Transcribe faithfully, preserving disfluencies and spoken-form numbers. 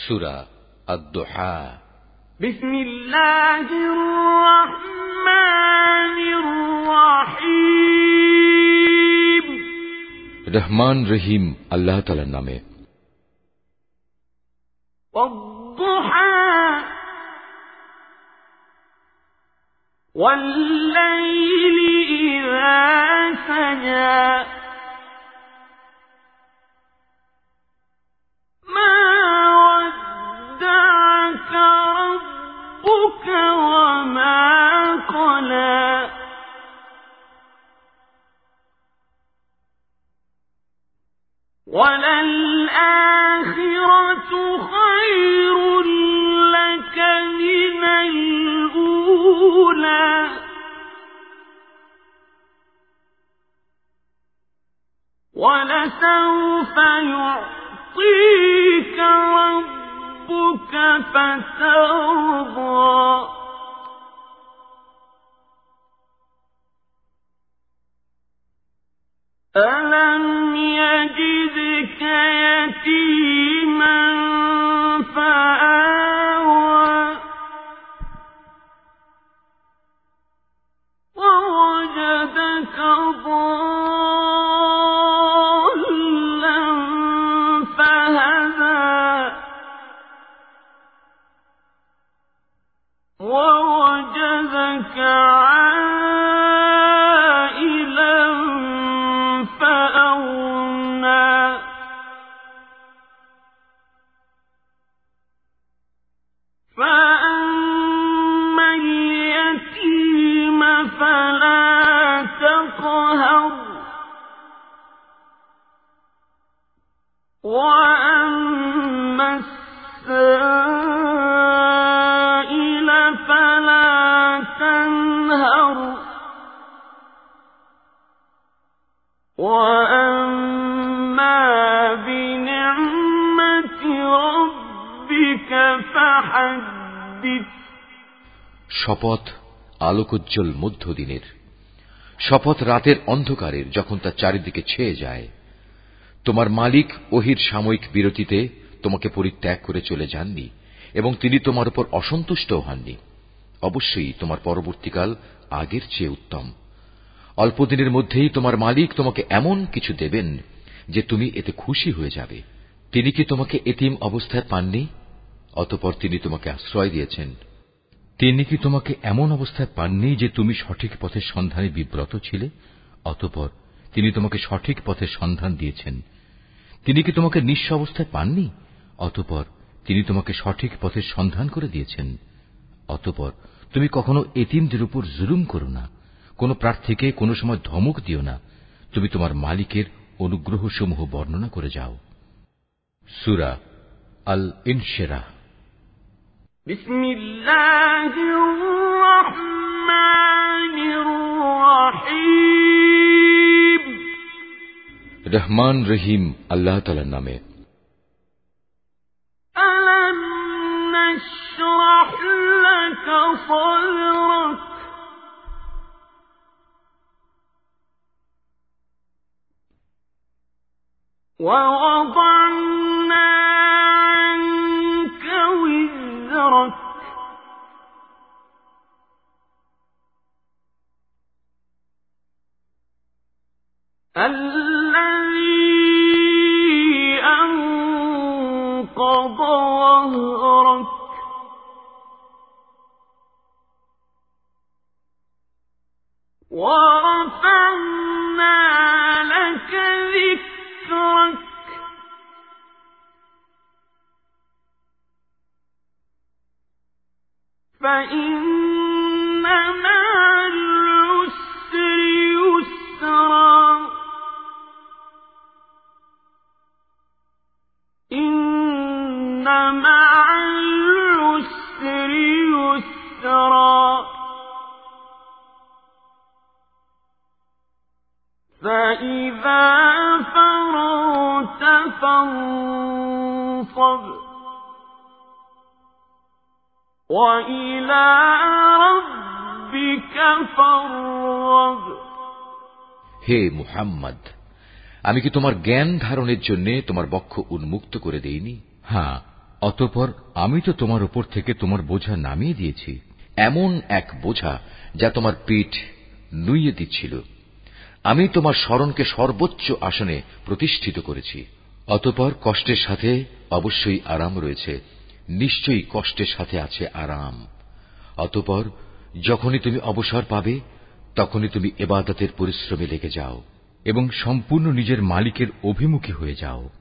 সূরা আদ-দুহা। বিসমিল্লাহির রহমানির রহিম। রহমান রহিম আল্লাহ তাআলার নামে। ওয়াদ-দুহা ওয়াল-লাইলি ইযা সাজা মা ওয়াদ্দা'আকা রাব্বুকা ওয়া মা ক্বালা وَلَلْآخِرَةُ خَيْرٌ لَكَ مِنَ الْأُولَى وَلَسَوْفَ يُعْطِيكَ رَبُّكَ فَتَرْضَىٰ أَلَمْ يَجِدْكَ يَتِيمًا فَآوَىٰ وَوَجَدَكَ ضَالًّا فَهَدَىٰ وَوَجَدَكَ فَأَمَّا الْيَتِيمَ فَلَا تَقْهَرْ وَأَمَّا السَّائِلَ فَلَا تَنْهَرْ وَأَمَّا بِنِعْمَةِ رَبِّكَ فَحَدِّثْ। শপথ আলোকোজ্জ্বল মধ্যদিনের, শপথ রাতের অন্ধকারের যখন তা চারিদিকে ছেয়ে যায়। তোমার মালিক ওহীর সাময়িক বিরতিতে তোমাকে পরিত্যাগ করে চলে যাননি এবং তিনি তোমার উপর অসন্তুষ্টও হননি। অবশ্যই তোমার পরবর্তীকাল আগের চেয়ে উত্তম। অল্পদিনের মধ্যেই তোমার মালিক তোমাকে এমন কিছু দেবেন যে তুমি এতে খুশি হয়ে যাবে। তিনি কি তোমাকে এতিম অবস্থায় পাননি? অতঃপর তিনি তোমাকে আশ্রয় দিয়েছেন। তিনি কি তোমাকে এমন অবস্থায় পাননি যে তুমি সঠিক পথের সন্ধানে বিব্রত ছিলে? অতঃপর তিনি তোমাকে সঠিক পথের সন্ধান দিয়েছেন। তিনি কি তোমাকে নিঃস্ব অবস্থায় পাননি? অতঃপর তিনি তোমাকে সঠিক পথের সন্ধান করে দিয়েছেন। অতঃপর তুমি কখনো এতিমদের উপর জুলুম করো না, কোন প্রার্থীকে কোন সময় ধমক দিও না। তুমি তোমার মালিকের অনুগ্রহসমূহ বর্ণনা করে যাও। সূরা আল-ইনশিরাহ। বিসমিল্লাহির রহমানির রহিম। রহমান রহিম আল্লাহ তাআলার নামে। আলাম নাশরাহ লাকা সাদরাক ওয়া ওয়াদা'না আনকা وزرك الذي أنقض ظهرك ورفعنا لك ذكرك فإن مع العسر يسرا إن مع العسر يسرا فإذا فرغت فانصب وإلى ربك فارغب। হে মুহাম্মদ, আমি কি তোমার জ্ঞান ধারণের জন্য তোমার বক্ষ উন্মুক্ত করে দেইনি? হ্যাঁ, অতঃপর আমি তো তোমার উপর থেকে তোমার বোঝা নামিয়ে দিয়েছি, এমন এক বোঝা যা তোমার পিঠ নুইয়ে দিচ্ছিল। আমি তোমার স্মরণকে সর্বোচ্চ আসনে প্রতিষ্ঠিত করেছি। অতঃপর কষ্টের সাথে অবশ্যই আরাম রয়েছে, নিশ্চয়ই কষ্টের সাথে আছে আরাম। অতঃপর যখনই তুমি অবসর পাবে তখনই তুমি ইবাদতের পরিশ্রমে লেগে যাও এবং সম্পূর্ণ নিজের মালিকের অভিমুখী হয়ে যাও।